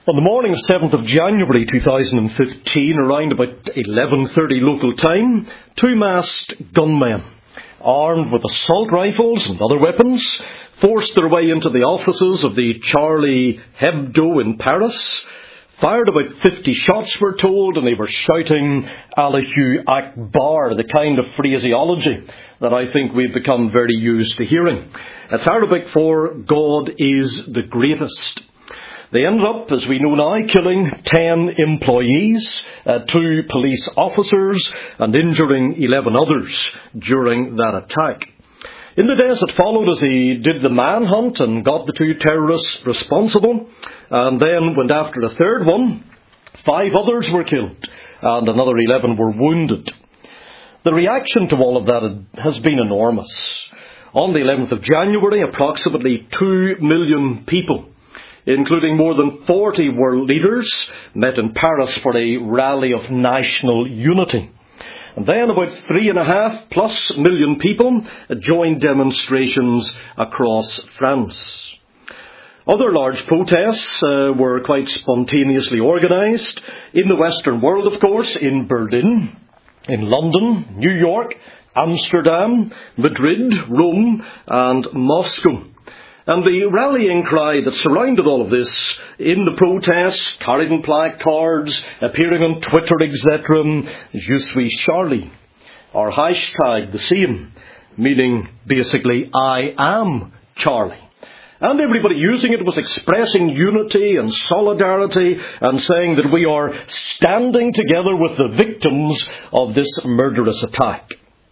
On the morning of 7th of January 2015, around about 11:30 local time, two masked gunmen, armed with assault rifles and other weapons, forced their way into the offices of the Charlie Hebdo in Paris, fired about 50 shots, we're told, and they were shouting Allahu Akbar, the kind of phraseology that I think we've become very used to hearing. It's Arabic for God is the greatest. They ended up, as we know now, killing 10 employees, 2 police officers, and injuring 11 others during that attack. In the days that followed, as he did the manhunt and got the 2 terrorists responsible, and then went after the third one, 5 others were killed, and another 11 were wounded. The reaction to all of that has been enormous. On the 11th of January, approximately 2 million people, including more than 40 world leaders, met in Paris for a rally of national unity. And then about 3.5+ million people joined demonstrations across France. Other large protests were quite spontaneously organised in the Western world, of course, in Berlin, in London, New York, Amsterdam, Madrid, Rome, and Moscow. And the rallying cry that surrounded all of this in the protests, carried in placards, appearing on Twitter, etc., Je suis Charlie, or hashtag the same, meaning basically I am Charlie. And everybody using it was expressing unity and solidarity and saying that we are standing together with the victims of this murderous attack.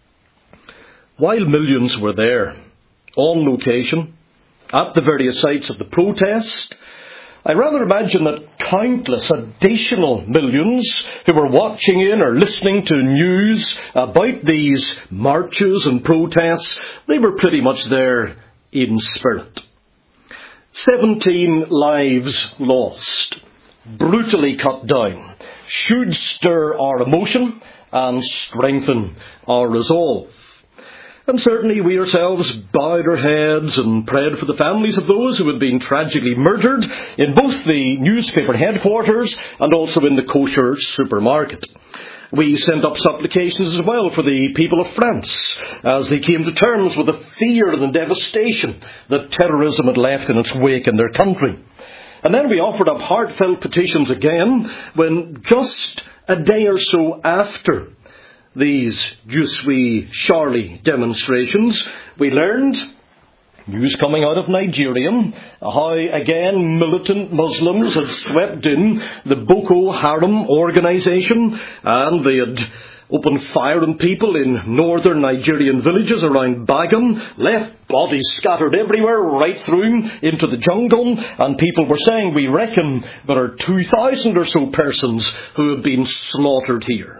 While millions were there, on location, at the various sites of the protest, I rather imagine that countless additional millions who were watching in or listening to news about these marches and protests, they were pretty much there in spirit. 17 lives lost, brutally cut down, should stir our emotion and strengthen our resolve. And certainly we ourselves bowed our heads and prayed for the families of those who had been tragically murdered in both the newspaper headquarters and also in the kosher supermarket. We sent up supplications as well for the people of France as they came to terms with the fear and the devastation that terrorism had left in its wake in their country. And then we offered up heartfelt petitions again when just a day or so after these Je suis Charlie demonstrations, we learned news coming out of Nigeria, how again militant Muslims had swept in the Boko Haram organisation, and they had opened fire on people in northern Nigerian villages around Bagam, left bodies scattered everywhere, right through into the jungle, and people were saying, we reckon there are 2,000 or so persons who have been slaughtered here.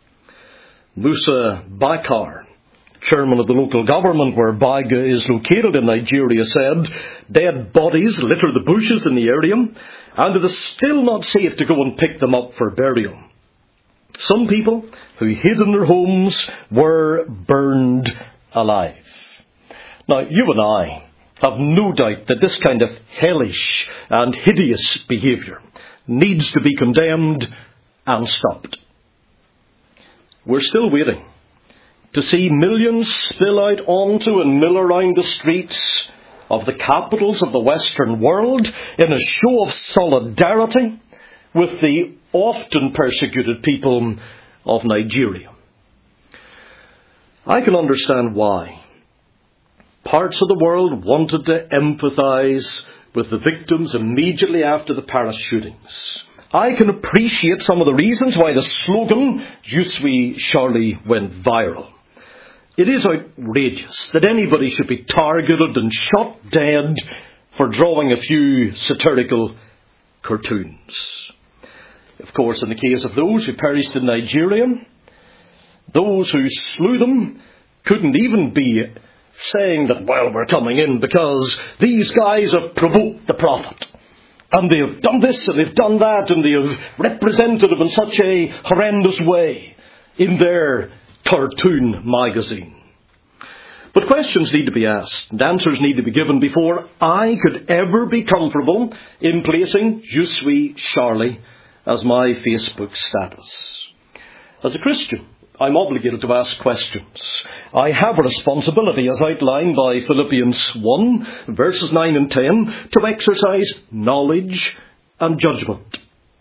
Musa Bakar, chairman of the local government where Baga is located in Nigeria, said dead bodies litter the bushes in the area and it is still not safe to go and pick them up for burial. Some people who hid in their homes were burned alive. Now, you and I have no doubt that this kind of hellish and hideous behaviour needs to be condemned and stopped. We're still waiting to see millions spill out onto and mill around the streets of the capitals of the Western world in a show of solidarity with the often persecuted people of Nigeria. I can understand why parts of the world wanted to empathise with the victims immediately after the Paris shootings. I can appreciate some of the reasons why the slogan, Je suis Charlie, went viral. It is outrageous that anybody should be targeted and shot dead for drawing a few satirical cartoons. Of course, in the case of those who perished in Nigeria, those who slew them couldn't even be saying that, well, we're coming in because these guys have provoked the Prophet. And they have done this and they've done that and they have represented him in such a horrendous way in their cartoon magazine. But questions need to be asked and answers need to be given before I could ever be comfortable in placing Je suis Charlie as my Facebook status. As a Christian, I'm obligated to ask questions. I have a responsibility, as outlined by Philippians 1, verses 9 and 10, to exercise knowledge and judgment,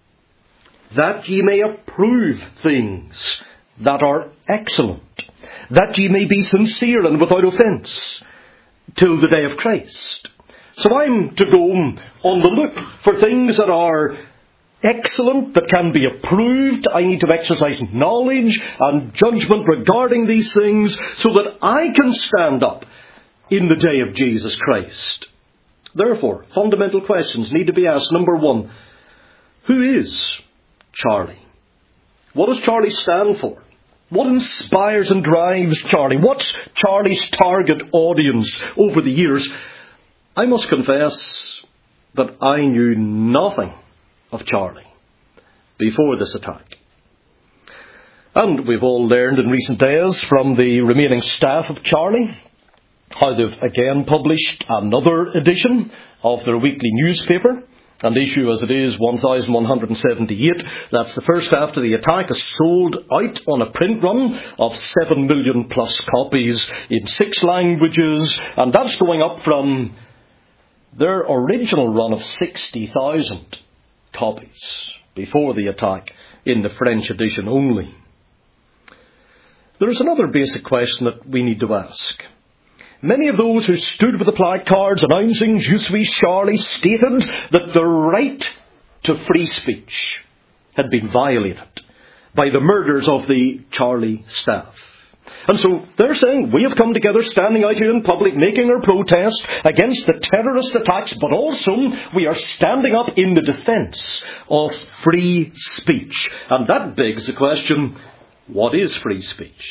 that ye may approve things that are excellent, that ye may be sincere and without offence, till the day of Christ. So I'm to go on the look for things that are excellent, that can be approved. I need to exercise knowledge and judgment regarding these things so that I can stand up in the day of Jesus Christ. Therefore, fundamental questions need to be asked. Number one, who is Charlie? What does Charlie stand for? What inspires and drives Charlie? What's Charlie's target audience over the years? I must confess that I knew nothing of Charlie before this attack. And we've all learned in recent days from the remaining staff of Charlie how they've again published another edition of their weekly newspaper. And issue as it is 1178, that's the first after the attack, is sold out on a print run of 7 million plus copies in 6 languages. And that's going up from their original run of 60,000 copies before the attack in the French edition only. There is another basic question that we need to ask. Many of those who stood with the placards announcing Je suis Charlie stated that the right to free speech had been violated by the murders of the Charlie staff. And so they're saying, we have come together standing out here in public making our protest against the terrorist attacks, but also we are standing up in the defence of free speech. And that begs the question, what is free speech?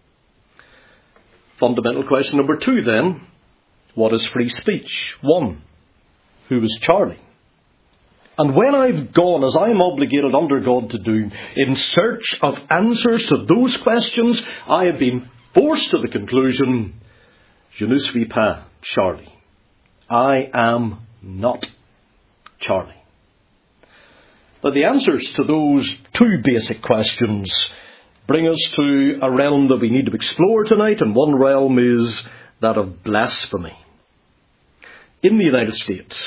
Fundamental question number 2 then, what is free speech? 1, who is Charlie? And when I've gone, as I'm obligated under God to do, in search of answers to those questions, I have been forced to the conclusion, je ne suis pas Charlie. I am not Charlie. But the answers to those 2 basic questions bring us to a realm that we need to explore tonight, and one realm is that of blasphemy. In the United States,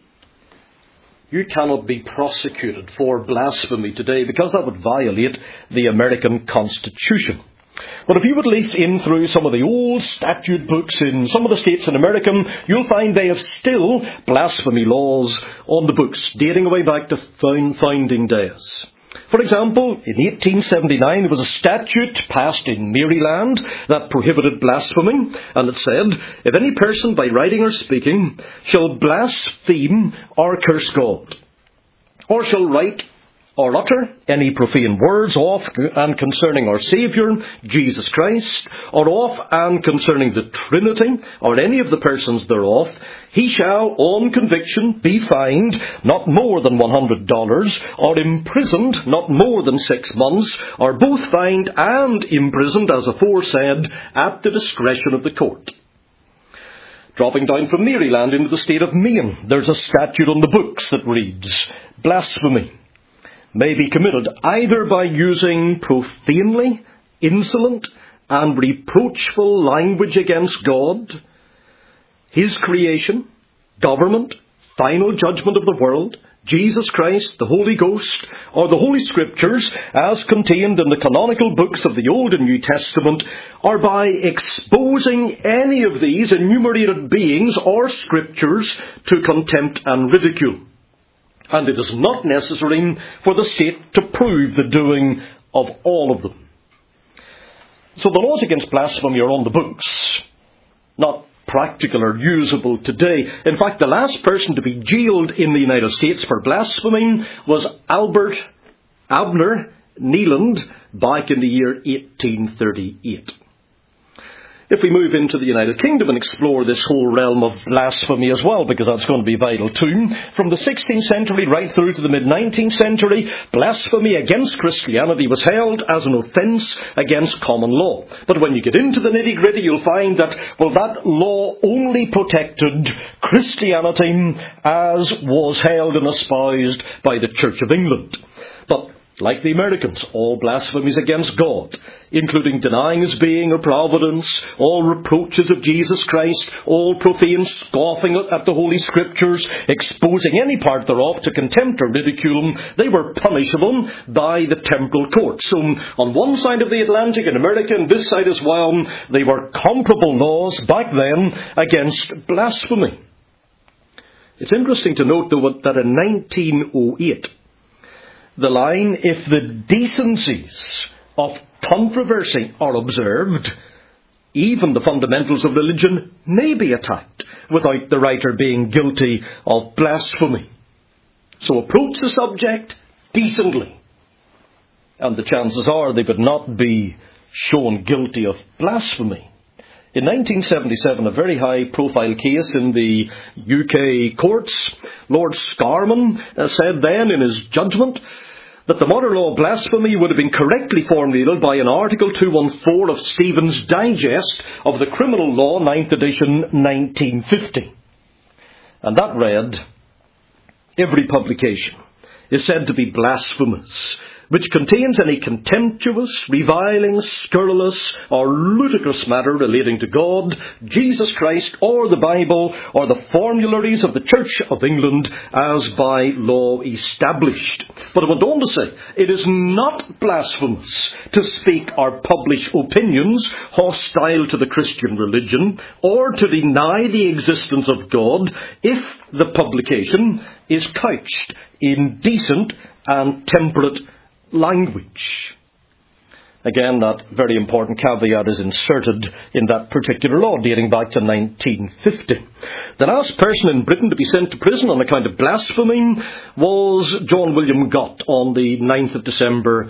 you cannot be prosecuted for blasphemy today because that would violate the American Constitution. But if you would leaf in through some of the old statute books in some of the states in America, you'll find they have still blasphemy laws on the books, dating away back to founding days. For example, in 1879 there was a statute passed in Maryland that prohibited blasphemy, and it said, if any person by writing or speaking shall blaspheme or curse God, or shall write or utter any profane words of and concerning our Saviour, Jesus Christ, or of and concerning the Trinity, or any of the persons thereof, he shall, on conviction, be fined not more than $100, or imprisoned not more than 6 months, or both fined and imprisoned, as aforesaid, at the discretion of the court. Dropping down from Maryland into the state of Maine, there's a statute on the books that reads, blasphemy may be committed either by using profanely, insolent, and reproachful language against God, His creation, government, final judgment of the world, Jesus Christ, the Holy Ghost, or the Holy Scriptures, as contained in the canonical books of the Old and New Testament, or by exposing any of these enumerated beings or Scriptures to contempt and ridicule. And it is not necessary for the state to prove the doing of all of them. So the laws against blasphemy are on the books, not practical or usable today. In fact, the last person to be jailed in the United States for blasphemy was Albert Abner Neeland back in the year 1838. If we move into the United Kingdom and explore this whole realm of blasphemy as well, because that's going to be vital too, from the 16th century right through to the mid-19th century, blasphemy against Christianity was held as an offence against common law. But when you get into the nitty-gritty, you'll find that, well, that law only protected Christianity as was held and espoused by the Church of England. But like the Americans, all blasphemies against God, including denying His being or providence, all reproaches of Jesus Christ, all profane scoffing at the Holy Scriptures, exposing any part thereof to contempt or ridicule, they were punishable by the temporal court. So on one side of the Atlantic in America and this side as well, they were comparable laws back then against blasphemy. It's interesting to note, though, that in 1908, the line, if the decencies of controversy are observed, even the fundamentals of religion may be attacked without the writer being guilty of blasphemy. So approach the subject decently, and the chances are they would not be shown guilty of blasphemy. In 1977, a very high-profile case in the UK courts, Lord Scarman said then in his judgment that the modern law of blasphemy would have been correctly formulated by an Article 214 of Stephen's Digest of the Criminal Law, 9th edition, 1950. And that read, "Every publication is said to be blasphemous, which contains any contemptuous, reviling, scurrilous, or ludicrous matter relating to God, Jesus Christ, or the Bible, or the formularies of the Church of England, as by law established." But it went on to say, it is not blasphemous to speak or publish opinions hostile to the Christian religion, or to deny the existence of God, if the publication is couched in decent and temperate language. Again, that very important caveat is inserted in that particular law dating back to 1950. The last person in Britain to be sent to prison on account of blasphemy was John William Gott on the 9th of December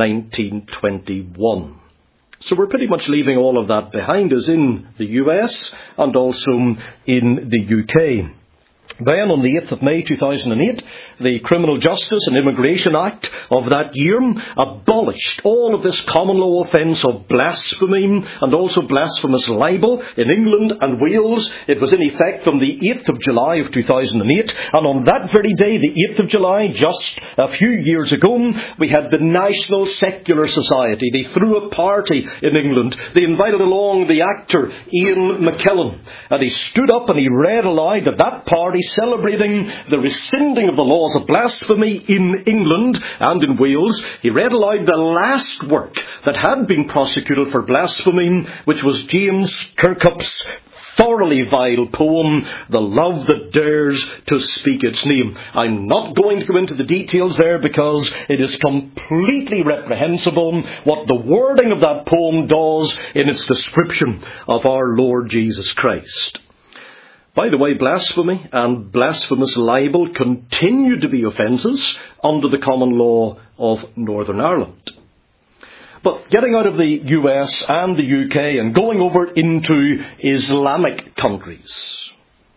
1921. So we're pretty much leaving all of that behind us in the US and also in the UK. Then, on the 8th of May 2008, the Criminal Justice and Immigration Act of that year abolished all of this common law offence of blasphemy and also blasphemous libel in England and Wales. It was in effect from the 8th of July of 2008. And on that very day, the 8th of July, just a few years ago, we had the National Secular Society. They threw a party in England. They invited along the actor Ian McKellen. And he stood up and he read aloud at that party celebrating the rescinding of the laws of blasphemy in England and in Wales. He read aloud the last work that had been prosecuted for blasphemy, which was James Kirkup's thoroughly vile poem, "The Love That Dares to Speak Its Name." I'm not going to go into the details there because it is completely reprehensible what the wording of that poem does in its description of our Lord Jesus Christ. By the way, blasphemy and blasphemous libel continue to be offences under the common law of Northern Ireland. But getting out of the US and the UK and going over into Islamic countries,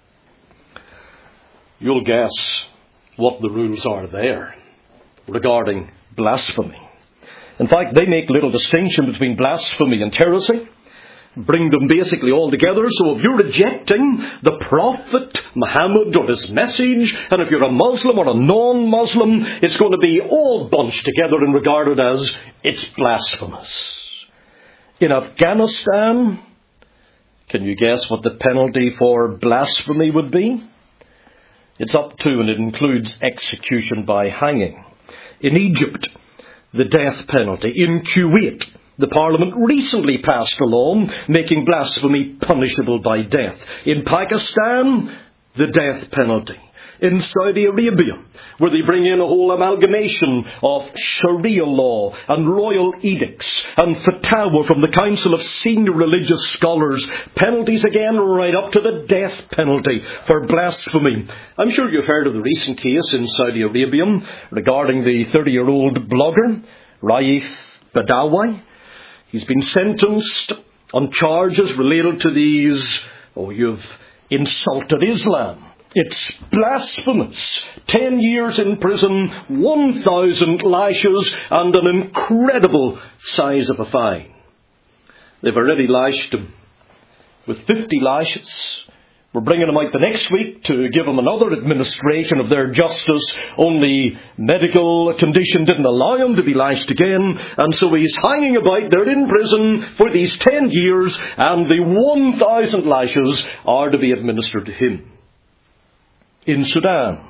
you'll guess what the rules are there regarding blasphemy. In fact, they make little distinction between blasphemy and heresy. Bring them basically all together. So if you're rejecting the Prophet Muhammad or his message, and if you're a Muslim or a non-Muslim, it's going to be all bunched together and regarded as it's blasphemous. In Afghanistan, can you guess what the penalty for blasphemy would be? It's up to, and it includes execution by hanging. In Egypt, the death penalty. In Kuwait, the Parliament recently passed a law making blasphemy punishable by death. In Pakistan, the death penalty. In Saudi Arabia, where they bring in a whole amalgamation of Sharia law and royal edicts and fatwa from the Council of Senior Religious Scholars, penalties again right up to the death penalty for blasphemy. I'm sure you've heard of the recent case in Saudi Arabia regarding the 30-year-old blogger, Raif Badawi. He's been sentenced on charges related to these, you've insulted Islam. It's blasphemous. 10 years in prison, 1,000 lashes, and an incredible size of a fine. They've already lashed him with 50 lashes. We're bringing him out the next week to give him another administration of their justice. Only medical condition didn't allow him to be lashed again. And so he's hanging about there in prison for these 10 years, and the 1,000 lashes are to be administered to him. In Sudan,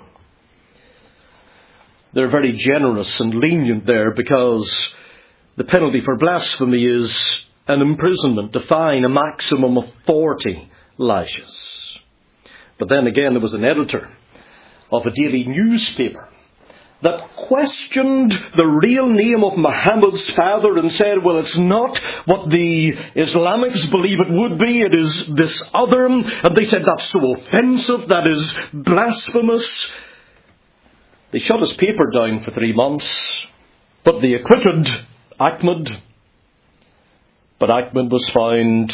they're very generous and lenient there, because the penalty for blasphemy is an imprisonment, a fine, a maximum of 40 lashes. But then again, there was an editor of a daily newspaper that questioned the real name of Muhammad's father and said, well, it's not what the Islamics believe it would be, it is this other. And they said, that's so offensive, that is blasphemous. They shut his paper down for 3 months, but they acquitted Ahmed. But Ahmed was found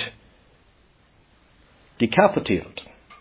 decapitated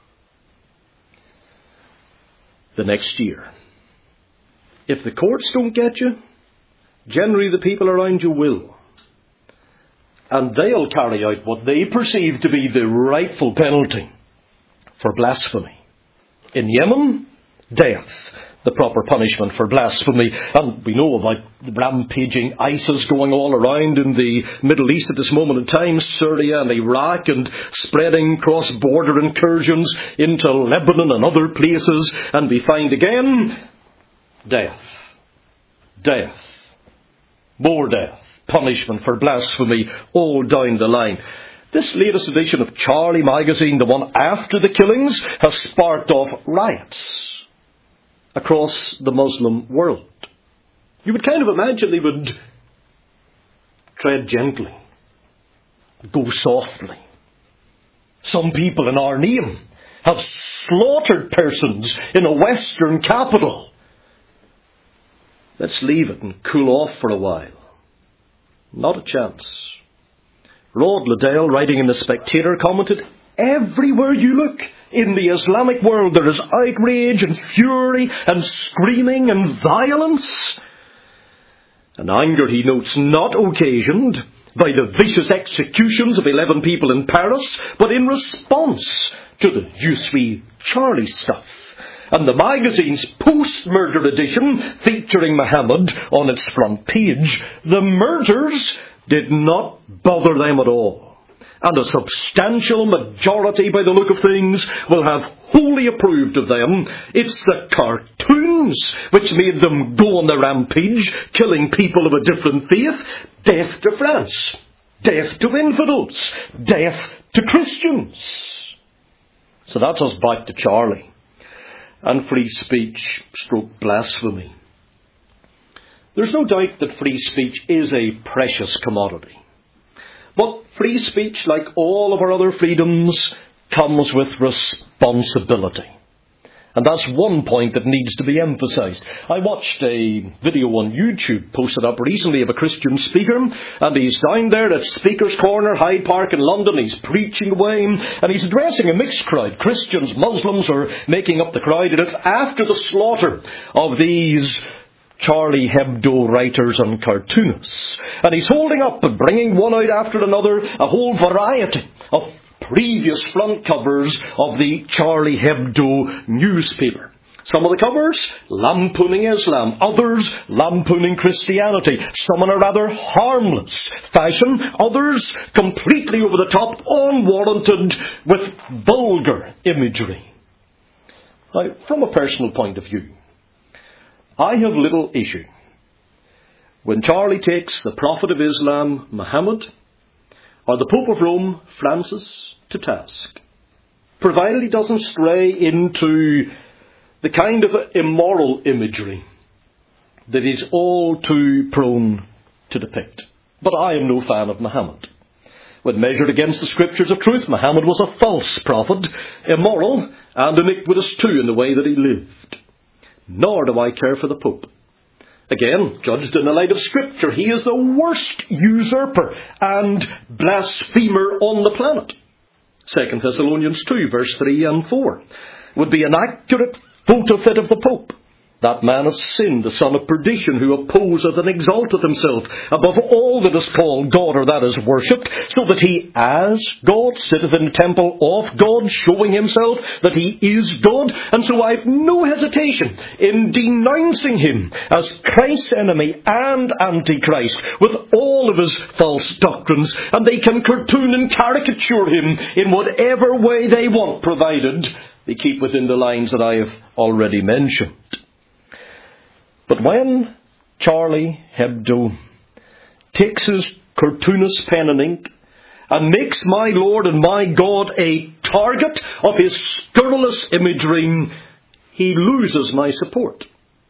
the next year. If the courts don't get you, generally the people around you will. And they'll carry out what they perceive to be the rightful penalty for blasphemy. In Yemen, death, the proper punishment for blasphemy. And we know about the rampaging ISIS going all around in the Middle East at this moment in time, Syria and Iraq, and spreading cross-border incursions into Lebanon and other places. And we find again, death, death, more death, punishment for blasphemy, all down the line. This latest edition of Charlie magazine, the one after the killings, has sparked off riots across the Muslim world. You would kind of imagine they would tread gently, go softly. Some people in our name have slaughtered persons in a Western capital. Let's leave it and cool off for a while. Not a chance. Rod Liddell, writing in The Spectator, commented, everywhere you look in the Islamic world there is outrage and fury and screaming and violence. An anger, he notes, not occasioned by the vicious executions of 11 people in Paris, but in response to the juicy Charlie stuff. And the magazine's post-murder edition, featuring Muhammad on its front page, the murders did not bother them at all. And a substantial majority, by the look of things, will have wholly approved of them. It's the cartoons which made them go on the rampage, killing people of a different faith. Death to France. Death to infidels. Death to Christians. So that's us back to Charlie. And free speech stroke blasphemy. There's no doubt that free speech is a precious commodity. But free speech, like all of our other freedoms, comes with responsibility. And that's one point that needs to be emphasized. I watched a video on YouTube posted up recently of a Christian speaker, and he's down there at Speaker's Corner, Hyde Park in London. He's preaching away, and he's addressing a mixed crowd. Christians, Muslims are making up the crowd, and it's after the slaughter of these Charlie Hebdo writers and cartoonists. And he's holding up and bringing one out after another, a whole variety of previous front covers of the Charlie Hebdo newspaper. Some of the covers, lampooning Islam. Others, lampooning Christianity. Some in a rather harmless fashion. Others, completely over the top, unwarranted, with vulgar imagery. Now, from a personal point of view, I have little issue when Charlie takes the Prophet of Islam, Muhammad, or the Pope of Rome, Francis, to task, provided he doesn't stray into the kind of immoral imagery that he's all too prone to depict. But I am no fan of Muhammad. When measured against the scriptures of truth, Muhammad was a false prophet, immoral and iniquitous too in the way that he lived. Nor do I care for the Pope. Again, judged in the light of Scripture, he is the worst usurper and blasphemer on the planet. 2 Thessalonians 2, verse 3 and 4 would be an accurate photo fit of the Pope. That man of sin, the son of perdition, who opposeth and exalteth himself above all that is called God or that is worshipped, so that he, as God, sitteth in the temple of God, showing himself that he is God. And so I have no hesitation in denouncing him as Christ's enemy and Antichrist with all of his false doctrines. And they can cartoon and caricature him in whatever way they want, provided they keep within the lines that I have already mentioned. But when Charlie Hebdo takes his cartoonist pen and ink and makes my Lord and my God a target of his scurrilous imagery, he loses my support.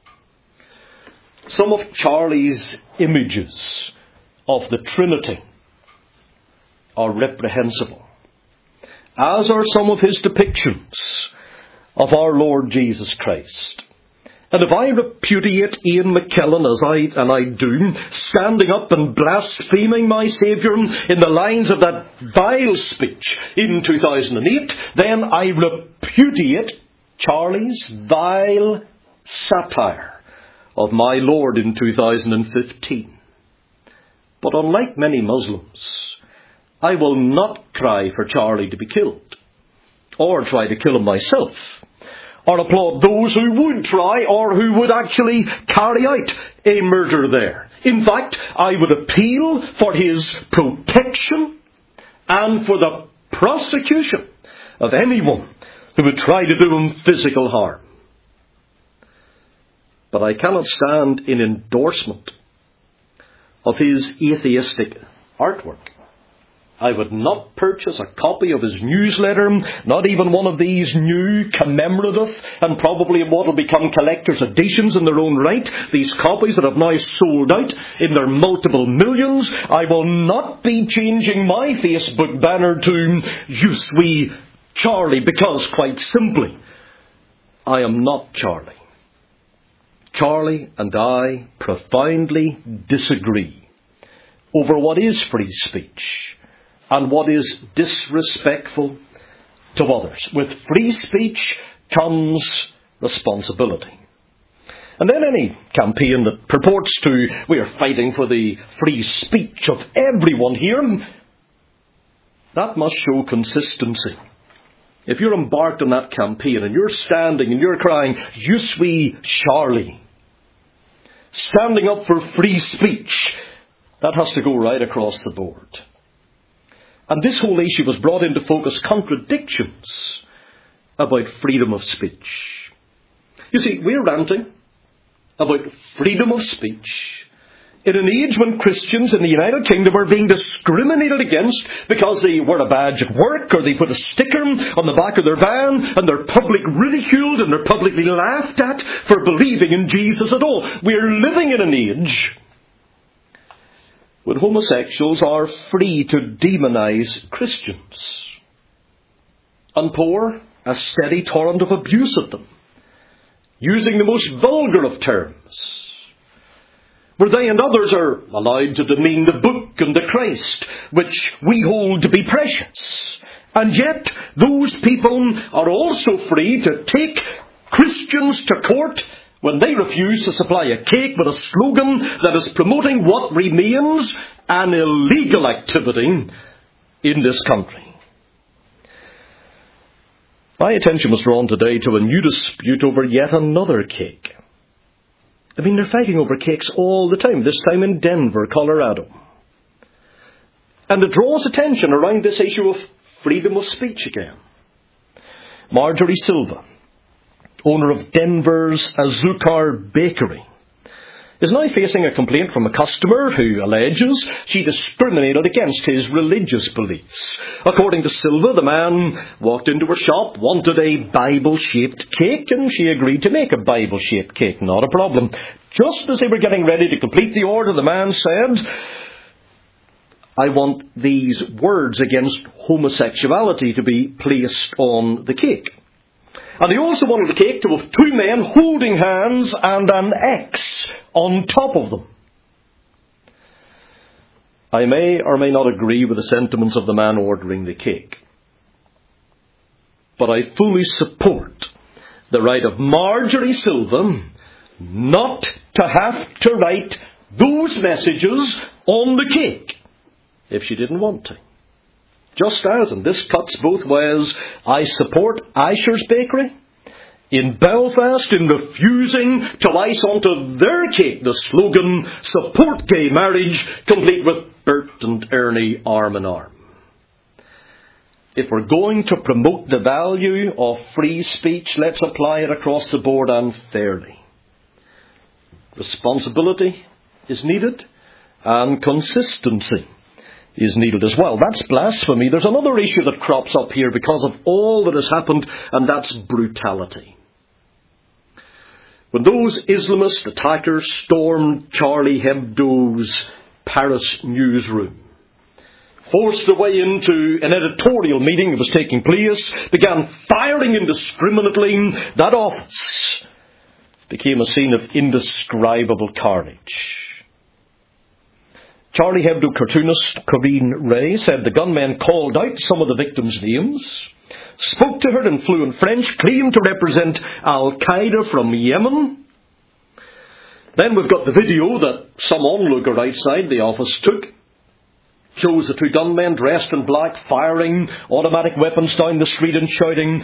Some of Charlie's images of the Trinity are reprehensible, as are some of his depictions of our Lord Jesus Christ. And if I repudiate Ian McKellen, as I do, standing up and blaspheming my Saviour in the lines of that vile speech in 2008, then I repudiate Charlie's vile satire of my Lord in 2015. But unlike many Muslims, I will not cry for Charlie to be killed, or try to kill him myself, or applaud those who would try or who would actually carry out a murder there. In fact, I would appeal for his protection and for the prosecution of anyone who would try to do him physical harm. But I cannot stand in endorsement of his atheistic artwork. I would not purchase a copy of his newsletter, not even one of these new commemorative and probably what will become collector's editions in their own right, these copies that have now sold out in their multiple millions. I will not be changing my Facebook banner to "You Sweet Charlie," because quite simply, I am not Charlie. Charlie and I profoundly disagree over what is free speech and what is disrespectful to others. With free speech comes responsibility. And then any campaign that purports to, we are fighting for the free speech of everyone here, that must show consistency. If you're embarked on that campaign and you're standing and you're crying, "You sweet Charlie," standing up for free speech, that has to go right across the board. And this whole issue has brought into focus contradictions about freedom of speech. You see, we're ranting about freedom of speech in an age when Christians in the United Kingdom are being discriminated against because they wear a badge at work or they put a sticker on the back of their van, and they're publicly ridiculed and they're publicly laughed at for believing in Jesus at all. We're living in an age when homosexuals are free to demonize Christians and pour a steady torrent of abuse at them, using the most vulgar of terms, where they and others are allowed to demean the book and the Christ, which we hold to be precious. And yet, those people are also free to take Christians to court when they refuse to supply a cake with a slogan that is promoting what remains an illegal activity in this country. My attention was drawn today to a new dispute over yet another cake. I mean, they're fighting over cakes all the time, this time in Denver, Colorado. And it draws attention around this issue of freedom of speech again. Marjorie Silva, owner of Denver's Azucar Bakery, is now facing a complaint from a customer who alleges she discriminated against his religious beliefs. According to Silva, the man walked into her shop, wanted a Bible-shaped cake, and she agreed to make a Bible-shaped cake. Not a problem. Just as they were getting ready to complete the order, the man said, "I want these words against homosexuality to be placed on the cake." And he also wanted the cake to have two men holding hands and an X on top of them. I may or may not agree with the sentiments of the man ordering the cake, but I fully support the right of Marjorie Silva not to have to write those messages on the cake if she didn't want to. Just as, and this cuts both ways, I support Aisher's Bakery in Belfast in refusing to ice onto their cake the slogan, "Support gay marriage," complete with Bert and Ernie arm in arm. If we're going to promote the value of free speech, let's apply it across the board and fairly. Responsibility is needed, and consistency is needed as well. That's blasphemy. There's another issue that crops up here because of all that has happened, and that's brutality. When those Islamist attackers stormed Charlie Hebdo's Paris newsroom, forced their way into an editorial meeting that was taking place, began firing indiscriminately, that office became a scene of indescribable carnage. Charlie Hebdo cartoonist Corinne Ray said the gunmen called out some of the victims' names, spoke to her in fluent French, claimed to represent Al-Qaeda from Yemen. Then we've got the video that some onlooker outside the office took. Shows the two gunmen dressed in black firing automatic weapons down the street and shouting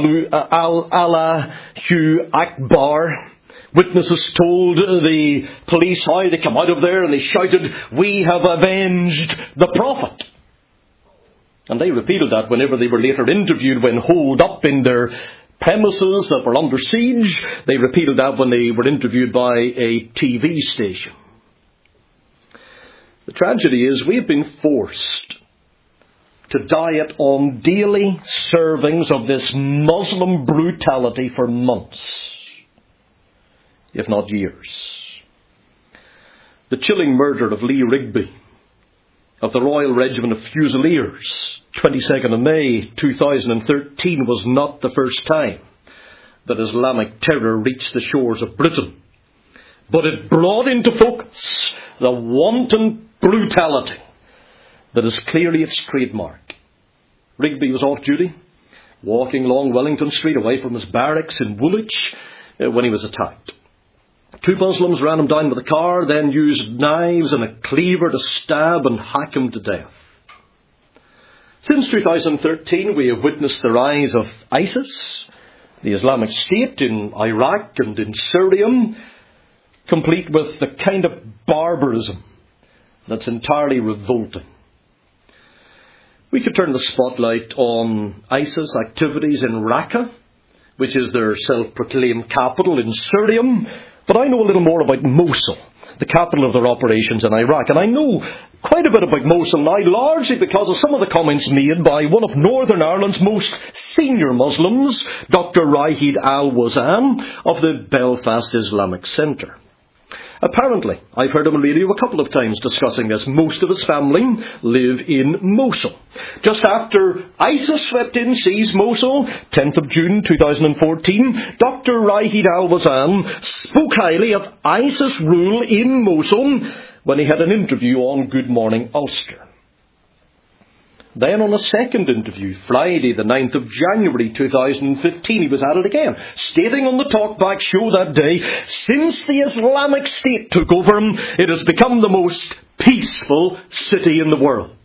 Allahu Akbar. Witnesses told the police how they come out of there, and they shouted, "We have avenged the Prophet." And they repeated that whenever they were later interviewed when holed up in their premises that were under siege. They repeated that when they were interviewed by a TV station. The tragedy is we've been forced to diet on daily servings of this Muslim brutality for months, if not years. The chilling murder of Lee Rigby of the Royal Regiment of Fusiliers, 22nd of May 2013, was not the first time that Islamic terror reached the shores of Britain. But it brought into focus the wanton brutality that is clearly its trademark. Rigby was off duty, walking along Wellington Street away from his barracks in Woolwich when he was attacked. Two Muslims ran him down with a car, then used knives and a cleaver to stab and hack him to death. Since 2013, we have witnessed the rise of ISIS, the Islamic State in Iraq and in Syria, complete with the kind of barbarism that's entirely revolting. We could turn the spotlight on ISIS activities in Raqqa, which is their self-proclaimed capital in Syria, but I know a little more about Mosul, the capital of their operations in Iraq. And I know quite a bit about Mosul now, largely because of some of the comments made by one of Northern Ireland's most senior Muslims, Dr. Rahid Al-Wazan of the Belfast Islamic Centre. Apparently, I've heard him on radio a couple of times discussing this. Most of his family live in Mosul. Just after ISIS swept in, seized Mosul, 10th of June 2014, Dr. Rahid Al-Wazan spoke highly of ISIS rule in Mosul when he had an interview on Good Morning Ulster. Then on a second interview, Friday the 9th of January 2015, he was at it again, stating on the Talkback show that day, since the Islamic State took over, it has become the most peaceful city in the world.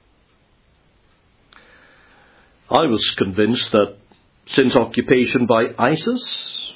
I was convinced that since occupation by ISIS,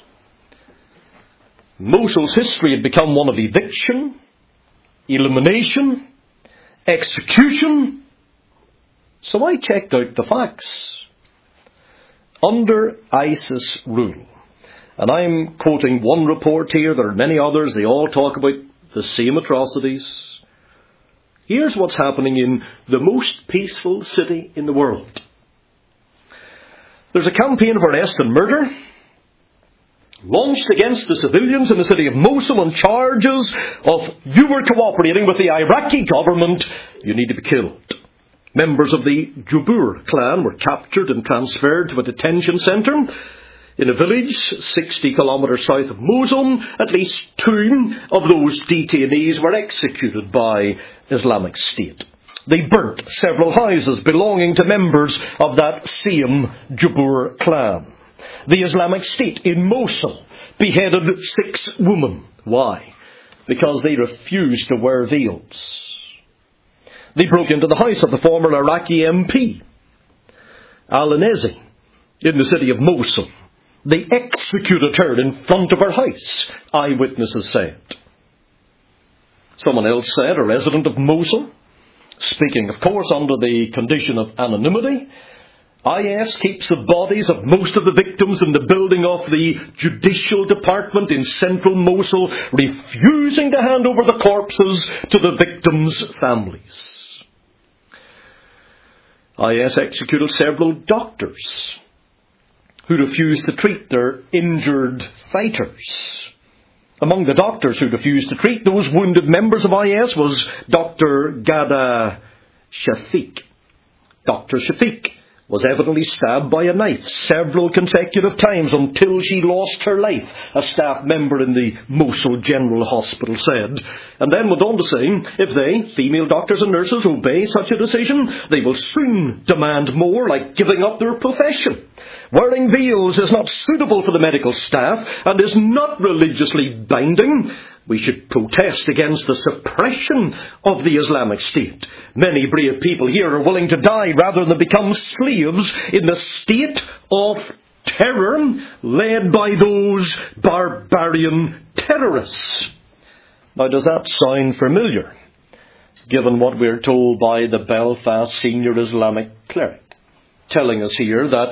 Mosul's history had become one of eviction, elimination, execution. So I checked out the facts. Under ISIS rule, and I'm quoting one report here, there are many others, they all talk about the same atrocities. Here's what's happening in the most peaceful city in the world. There's a campaign of arrest and murder launched against the civilians in the city of Mosul on charges of you were cooperating with the Iraqi government, you need to be killed. Members of the Jubur clan were captured and transferred to a detention centre In a village 60 kilometres south of Mosul, at least 2 of those detainees were executed by Islamic State. They burnt several houses belonging to members of that same Jabur clan. The Islamic State in Mosul beheaded 6 women. Why? Because they refused to wear veils. They broke into the house of the former Iraqi MP, Al-Anezi, in the city of Mosul. They executed her in front of her house, eyewitnesses said. Someone else said, a resident of Mosul, speaking, of course, under the condition of anonymity, IS keeps the bodies of most of the victims in the building of the judicial department in central Mosul, refusing to hand over the corpses to the victims' families. IS executed several doctors who refused to treat their injured fighters. Among the doctors who refused to treat those wounded members of IS was Dr. Ghada Shafiq. Dr. Shafiq was evidently stabbed by a knife several consecutive times until she lost her life, a staff member in the Mosul General Hospital said. And then went on to say, if they, female doctors and nurses, obey such a decision, they will soon demand more, like giving up their profession. Wearing veils is not suitable for the medical staff and is not religiously binding. We should protest against the suppression of the Islamic State. Many brave people here are willing to die rather than become slaves in the state of terror led by those barbarian terrorists. Now, does that sound familiar, given what we're told by the Belfast senior Islamic cleric, telling us here that,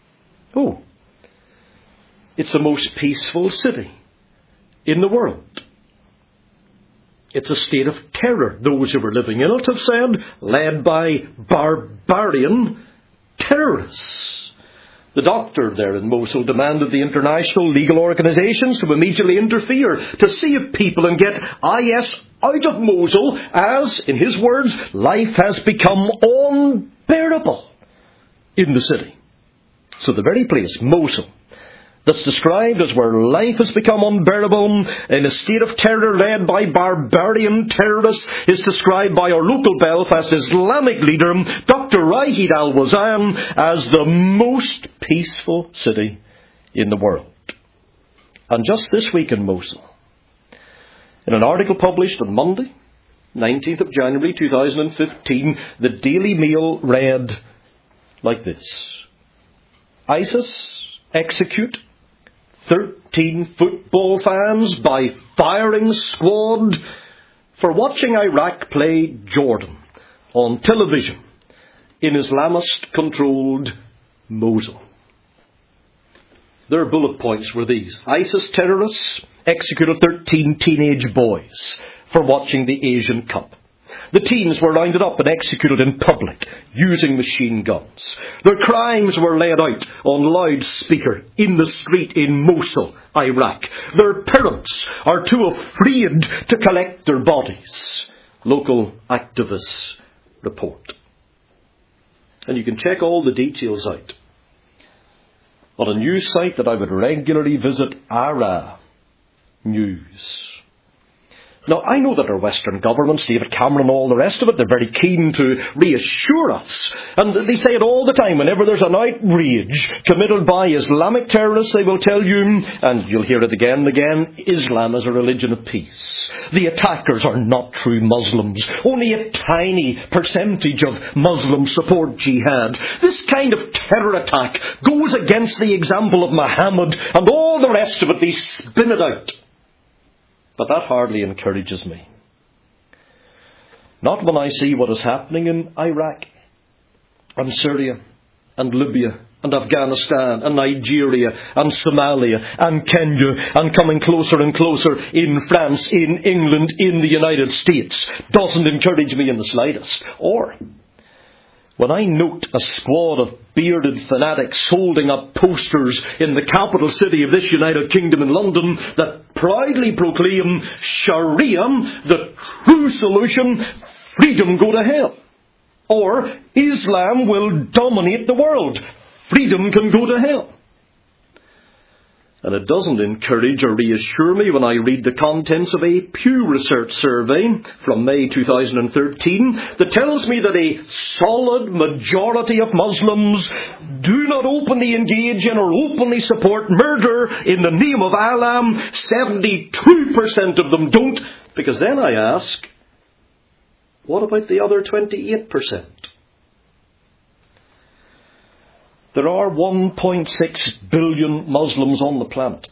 it's the most peaceful city in the world. It's a state of terror, those who were living in it have said, led by barbarian terrorists. The doctor there in Mosul demanded the international legal organisations to immediately interfere to save people and get IS out of Mosul as, in his words, life has become unbearable in the city. So the very place, Mosul, that's described as where life has become unbearable in a state of terror led by barbarian terrorists, is described by our local Belfast Islamic leader, Dr. Raghid Al-Wazan, as the most peaceful city in the world. And just this week in Mosul, in an article published on Monday, 19th of January 2015, the Daily Mail read like this: ISIS execute 13 football fans by firing squad for watching Iraq play Jordan on television in Islamist-controlled Mosul. Their bullet points were these: ISIS terrorists executed 13 teenage boys for watching the Asian Cup. The teens were rounded up and executed in public using machine guns. Their crimes were laid out on loudspeaker in the street in Mosul, Iraq. Their parents are too afraid to collect their bodies, local activists report. And you can check all the details out on a news site that I would regularly visit, ARA News. Now, I know that our Western governments, David Cameron and all the rest of it, they're very keen to reassure us. And they say it all the time. Whenever there's an outrage committed by Islamic terrorists, they will tell you, and you'll hear it again and again, Islam is a religion of peace. The attackers are not true Muslims. Only a tiny percentage of Muslims support jihad. This kind of terror attack goes against the example of Muhammad and all the rest of it. They spin it out. But that hardly encourages me. Not when I see what is happening in Iraq and Syria and Libya and Afghanistan and Nigeria and Somalia and Kenya and coming closer and closer in France, in England, in the United States. Doesn't encourage me in the slightest. Or when I note a squad of bearded fanatics holding up posters in the capital city of this United Kingdom in London that proudly proclaim Sharia, the true solution, freedom go to hell. Or Islam will dominate the world. Freedom can go to hell. And it doesn't encourage or reassure me when I read the contents of a Pew Research survey from May 2013 that tells me that a solid majority of Muslims do not openly engage in or openly support murder in the name of Allah. 72% of them don't. Because then I ask, what about the other 28%? There are 1.6 billion Muslims on the planet.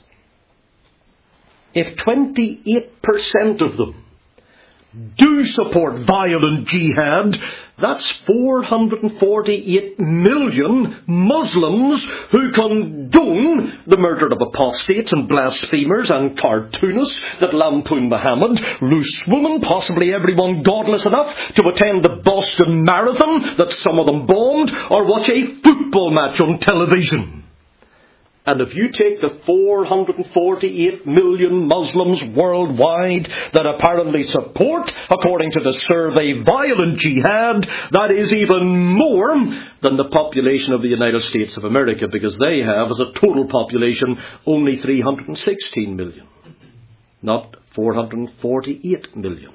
If 28% of them do support violent jihad, that's 448 million Muslims who condone the murder of apostates and blasphemers and cartoonists that lampoon Muhammad, loose women, possibly everyone godless enough to attend the Boston Marathon that some of them bombed, or watch a football match on television. And if you take the 448 million Muslims worldwide that apparently support, according to the survey, violent jihad, that is even more than the population of the United States of America, because they have, as a total population, only 316 million, not 448 million.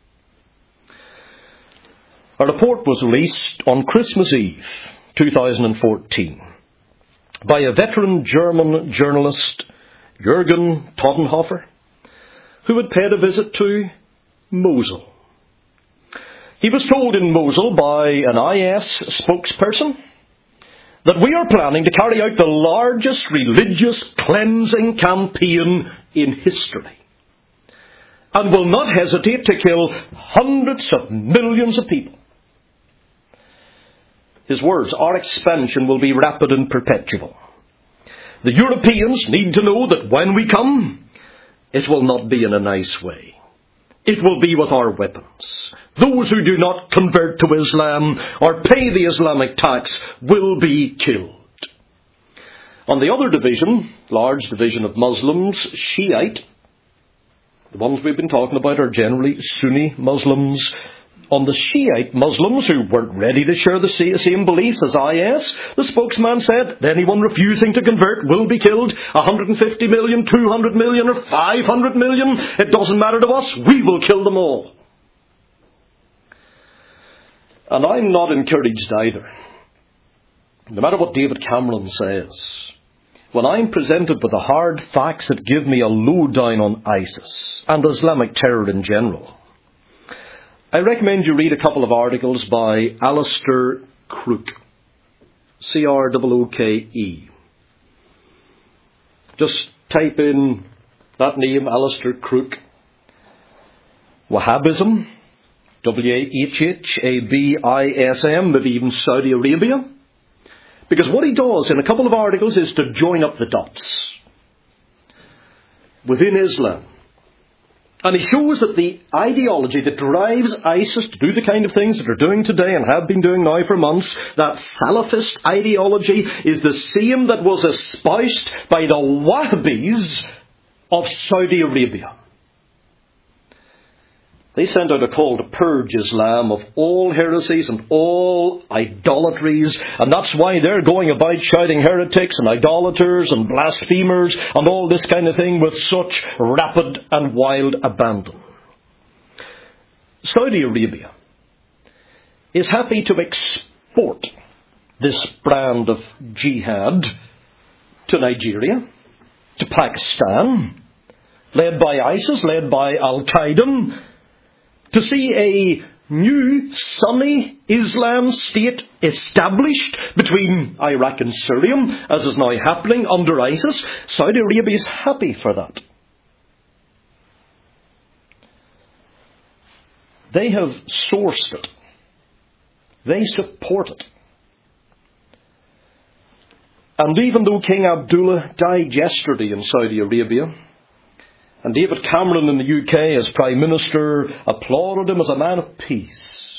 A report was released on Christmas Eve, 2014. by a veteran German journalist, Jürgen Todenhofer, who had paid a visit to Mosul. He was told in Mosul by an IS spokesperson that we are planning to carry out the largest religious cleansing campaign in history, and will not hesitate to kill hundreds of millions of people. His words, our expansion will be rapid and perpetual. The Europeans need to know that when we come, it will not be in a nice way. It will be with our weapons. Those who do not convert to Islam or pay the Islamic tax will be killed. On the other division, large division of Muslims, Shiite, the ones we've been talking about are generally Sunni Muslims. On the Shiite Muslims who weren't ready to share the same beliefs as IS, the spokesman said anyone refusing to convert will be killed. 150 million, 200 million or 500 million, it doesn't matter to us, we will kill them all. And I'm not encouraged either. No matter what David Cameron says, when I'm presented with the hard facts that give me a lowdown on ISIS and Islamic terror in general, I recommend you read a couple of articles by Alistair Crooke, C-R-O-O-K-E. Just type in that name, Alistair Crooke, Wahhabism, W-A-H-H-A-B-I-S-M, maybe even Saudi Arabia. Because what he does in a couple of articles is to join up the dots within Islam. And he shows that the ideology that drives ISIS to do the kind of things that they're doing today and have been doing now for months, that Salafist ideology, is the same that was espoused by the Wahhabis of Saudi Arabia. They sent out a call to purge Islam of all heresies and all idolatries, and that's why they're going about shouting heretics and idolaters and blasphemers and all this kind of thing with such rapid and wild abandon. Saudi Arabia is happy to export this brand of jihad to Nigeria, to Pakistan, led by ISIS, led by Al-Qaeda, to see a new Sunni Islam state established between Iraq and Syria, as is now happening under ISIS. Saudi Arabia is happy for that. They have sourced it. They support it. And even though King Abdullah died yesterday in Saudi Arabia, and David Cameron in the UK as Prime Minister applauded him as a man of peace,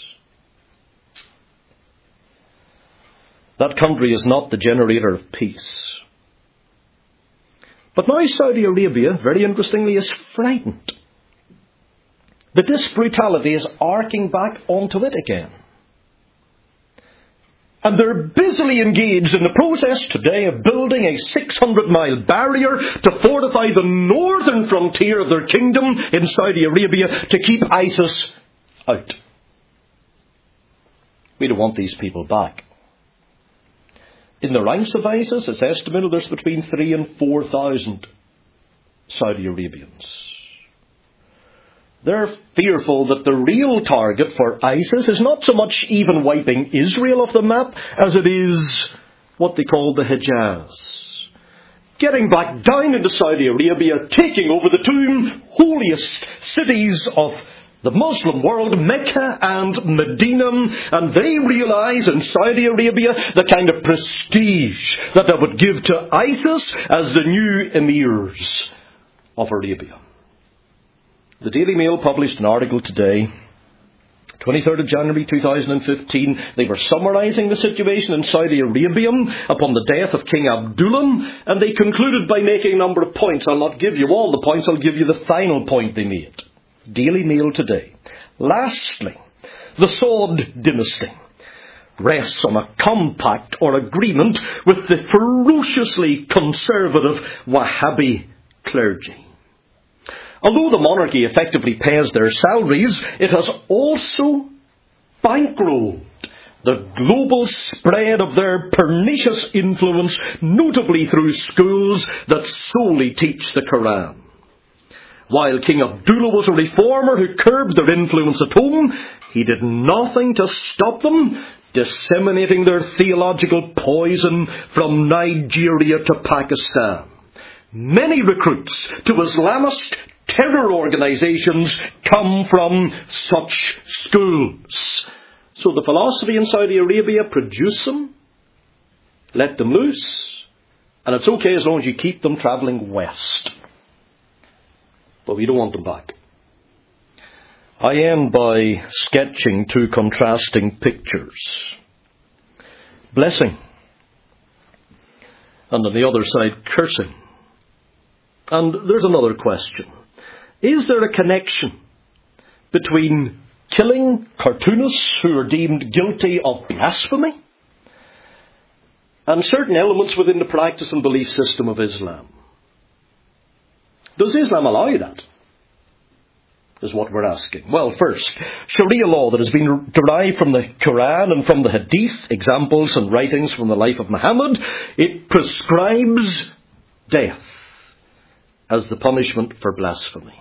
that country is not the generator of peace. But now Saudi Arabia, very interestingly, is frightened that this brutality is arcing back onto it again. And they're busily engaged in the process today of building a 600-mile barrier to fortify the northern frontier of their kingdom in Saudi Arabia to keep ISIS out. We don't want these people back. In the ranks of ISIS, it's estimated there's between 3,000 and 4,000 Saudi Arabians. They're fearful that the real target for ISIS is not so much even wiping Israel off the map as it is what they call the Hijaz. Getting back down into Saudi Arabia, taking over the two holiest cities of the Muslim world, Mecca and Medina, and they realize in Saudi Arabia the kind of prestige that they would give to ISIS as the new emirs of Arabia. The Daily Mail published an article today, 23rd of January 2015. They were summarising the situation in Saudi Arabia upon the death of King Abdullah, and they concluded by making a number of points. I'll not give you all the points, I'll give you the final point they made. Daily Mail today. Lastly, the Saud dynasty rests on a compact or agreement with the ferociously conservative Wahhabi clergy. Although the monarchy effectively pays their salaries, it has also bankrolled the global spread of their pernicious influence, notably through schools that solely teach the Quran. While King Abdullah was a reformer who curbed their influence at home, he did nothing to stop them disseminating their theological poison from Nigeria to Pakistan. Many recruits to Islamist terror organizations come from such schools. So the philosophy in Saudi Arabia: produce them, let them loose, and it's okay as long as you keep them travelling west. But we don't want them back. I end by sketching two contrasting pictures. Blessing, and on the other side, cursing. And there's another question. Is there a connection between killing cartoonists who are deemed guilty of blasphemy and certain elements within the practice and belief system of Islam? Does Islam allow that? Is what we're asking. Well, first, Sharia law that has been derived from the Quran and from the Hadith, examples and writings from the life of Muhammad, it prescribes death as the punishment for blasphemy.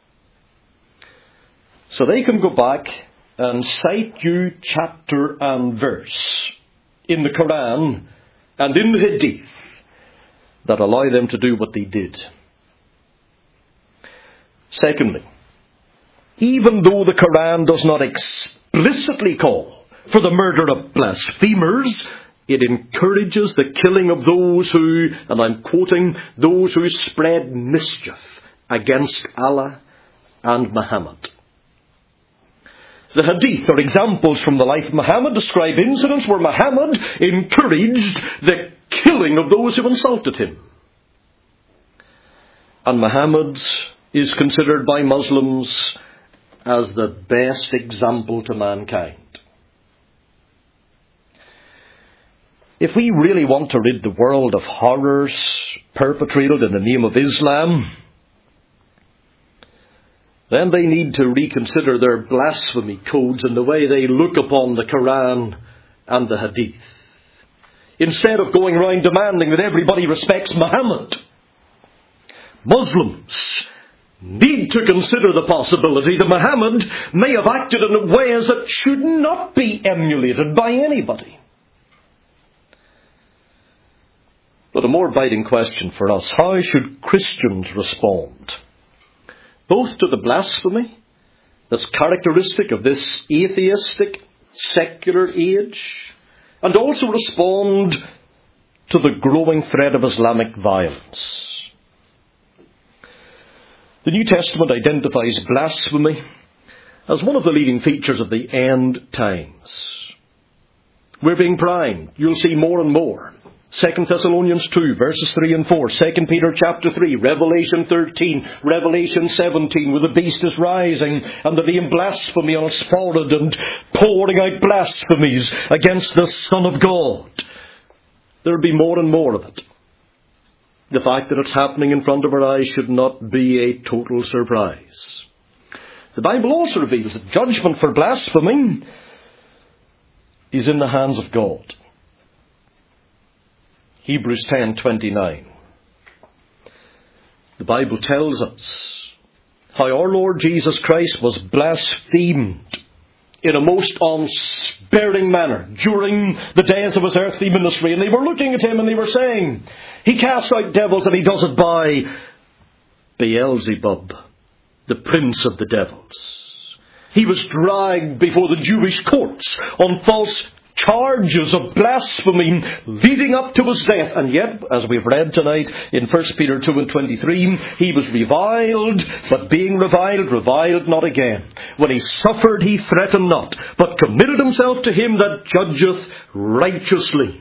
So they can go back and cite you chapter and verse in the Quran and in the Hadith that allow them to do what they did. Secondly, even though the Quran does not explicitly call for the murder of blasphemers, it encourages the killing of those who, and I'm quoting, those who spread mischief against Allah and Muhammad. The Hadith, or examples from the life of Muhammad, describe incidents where Muhammad encouraged the killing of those who insulted him. And Muhammad is considered by Muslims as the best example to mankind. If we really want to rid the world of horrors perpetrated in the name of Islam, then they need to reconsider their blasphemy codes and the way they look upon the Quran and the Hadith. Instead of going around demanding that everybody respects Muhammad, Muslims need to consider the possibility that Muhammad may have acted in ways that should not be emulated by anybody. But a more biting question for us: how should Christians respond both to the blasphemy that's characteristic of this atheistic, secular age, and also respond to the growing threat of Islamic violence? The New Testament identifies blasphemy as one of the leading features of the end times. We're being primed. You'll see more and more 2 Thessalonians 2, verses 3 and 4, 2 Peter chapter 3, Revelation 13, Revelation 17, where the beast is rising and there being blasphemy on its forehead and pouring out blasphemies against the Son of God. There'll be more and more of it. The fact that it's happening in front of our eyes should not be a total surprise. The Bible also reveals that judgment for blasphemy is in the hands of God. Hebrews 10:29. The Bible tells us how our Lord Jesus Christ was blasphemed in a most unsparing manner during the days of his earthly ministry. And they were looking at him and they were saying, he casts out devils and he does it by Beelzebub, the prince of the devils. He was dragged before the Jewish courts on false charges of blasphemy leading up to his death. And yet, as we've read tonight in 1 Peter 2 and 23, he was reviled, but being reviled not again. When he suffered, he threatened not, but committed himself to him that judgeth righteously.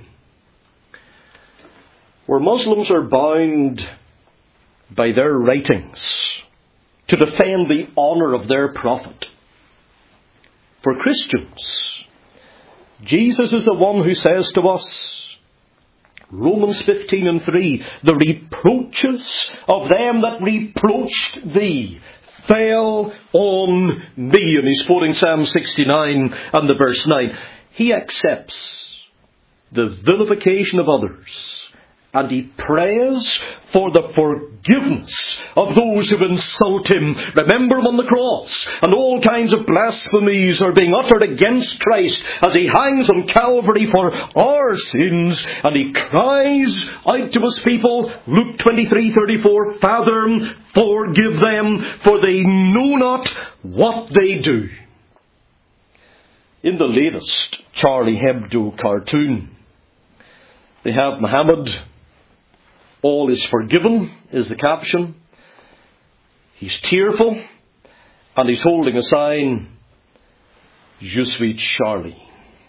Where Muslims are bound by their writings to defend the honour of their prophet, for Christians, Jesus is the one who says to us, Romans 15 and 3, the reproaches of them that reproached thee fell on me. And he's quoting Psalm 69 and the verse 9. He accepts the vilification of others, and he prays for the forgiveness of those who insult him. Remember him on the cross, and all kinds of blasphemies are being uttered against Christ as he hangs on Calvary for our sins. And he cries out to his people, Luke 23:34, Father, forgive them, for they know not what they do. In the latest Charlie Hebdo cartoon, they have Muhammad, all is forgiven, is the caption. He's tearful, and he's holding a sign, Je suis Charlie.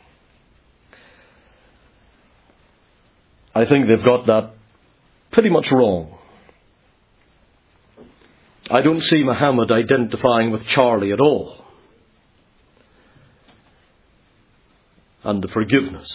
I think they've got that pretty much wrong. I don't see Muhammad identifying with Charlie at all. And the forgiveness.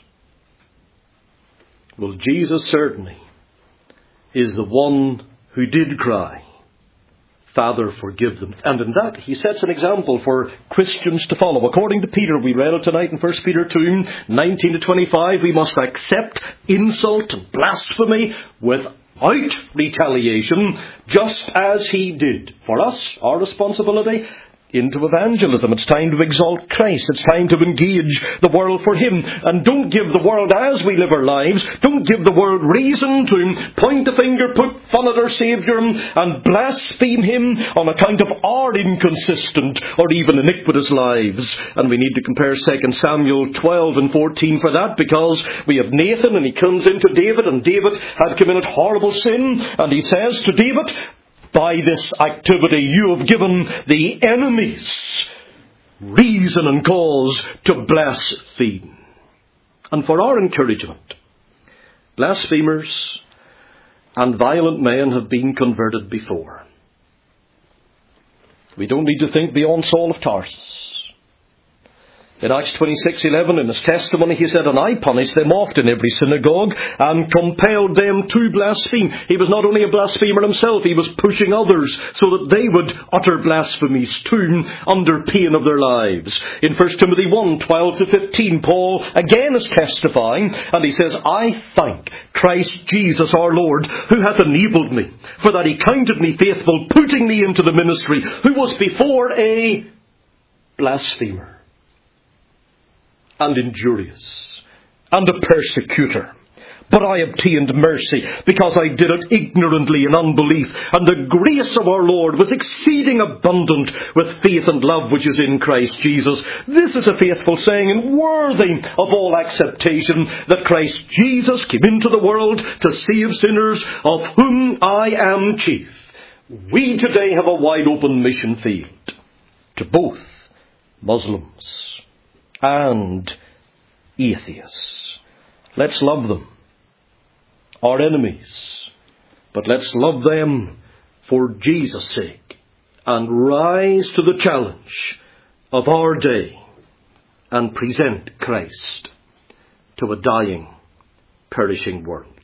Well, Jesus certainly is the one who did cry, Father, forgive them. And in that, he sets an example for Christians to follow. According to Peter, we read it tonight in 1 Peter 2, 19 to 25, we must accept insult and blasphemy without retaliation, just as he did. For us, our responsibility, into evangelism. It's time to exalt Christ. It's time to engage the world for him. And don't give the world, as we live our lives, don't give the world reason to point the finger, put fun at our Saviour, and blaspheme him on account of our inconsistent or even iniquitous lives. And we need to compare 2 Samuel 12 and 14 for that, because we have Nathan and he comes into David, and David had committed horrible sin, and he says to David, by this activity you have given the enemies reason and cause to blaspheme. And for our encouragement, blasphemers and violent men have been converted before. We don't need to think beyond Saul of Tarsus. In Acts 26:11, in his testimony, he said, and I punished them oft in every synagogue and compelled them to blaspheme. He was not only a blasphemer himself, he was pushing others so that they would utter blasphemies too under pain of their lives. In 1 Timothy 1:12 to 15, Paul again is testifying, and he says, I thank Christ Jesus our Lord, who hath enabled me, for that he counted me faithful, putting me into the ministry, who was before a blasphemer, and injurious, and a persecutor. But I obtained mercy, because I did it ignorantly in unbelief. And the grace of our Lord was exceeding abundant with faith and love which is in Christ Jesus. This is a faithful saying, and worthy of all acceptation, that Christ Jesus came into the world to save sinners, of whom I am chief. We today have a wide open mission field to both Muslims and atheists. Let's love them our enemies. But let's love them for Jesus' sake and rise to the challenge of our day and present Christ to a dying, perishing world.